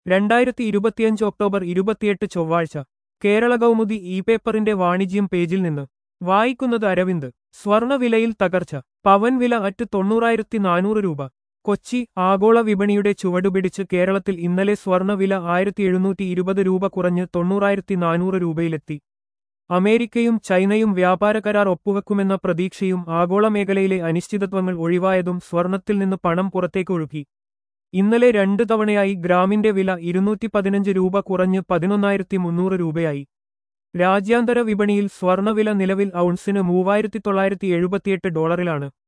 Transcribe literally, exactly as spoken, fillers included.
രണ്ടായിരത്തി ഇരുപത്തിയഞ്ച് ഒക്ടോബർ ഇരുപത്തിയെട്ട് ചൊവ്വാഴ്ച കേരള കൗമുദി ഇ പേപ്പറിന്റെ വാണിജ്യം പേജിൽ നിന്ന് വായിക്കുന്നത് അരവിന്ദ്. സ്വർണവിലയിൽ തകർച്ച. പവൻ വില അറ്റ് തൊണ്ണൂറായിരത്തി നാനൂറ് രൂപ. കൊച്ചി. ആഗോള വിപണിയുടെ ചുവടുപിടിച്ച് കേരളത്തിൽ ഇന്നലെ സ്വർണവില ആയിരത്തി എഴുന്നൂറ്റി ഇരുപത് രൂപ കുറഞ്ഞ് തൊണ്ണൂറായിരത്തി നാനൂറ് രൂപയിലെത്തി. അമേരിക്കയും ചൈനയും വ്യാപാര കരാർ ഒപ്പുവെക്കുമെന്ന പ്രതീക്ഷയും ആഗോള മേഖലയിലെ അനിശ്ചിതത്വങ്ങൾ ഒഴിവായതും സ്വർണത്തിൽ നിന്ന് പണം പുറത്തേക്ക് ഒഴുക്കി. ഇന്നലെ രണ്ടു തവണയായി ഗ്രാമിന്റെ വില ഇരുന്നൂറ്റി പതിനഞ്ച് രൂപ കുറഞ്ഞ് പതിനൊന്നായിരത്തി മുന്നൂറ് രൂപയായി. രാജ്യാന്തര വിപണിയിൽ സ്വർണവില നിലവിൽ ഔൺസിന് മൂവായിരത്തി തൊള്ളായിരത്തി എഴുപത്തിയെട്ട് ഡോളറിലാണ്.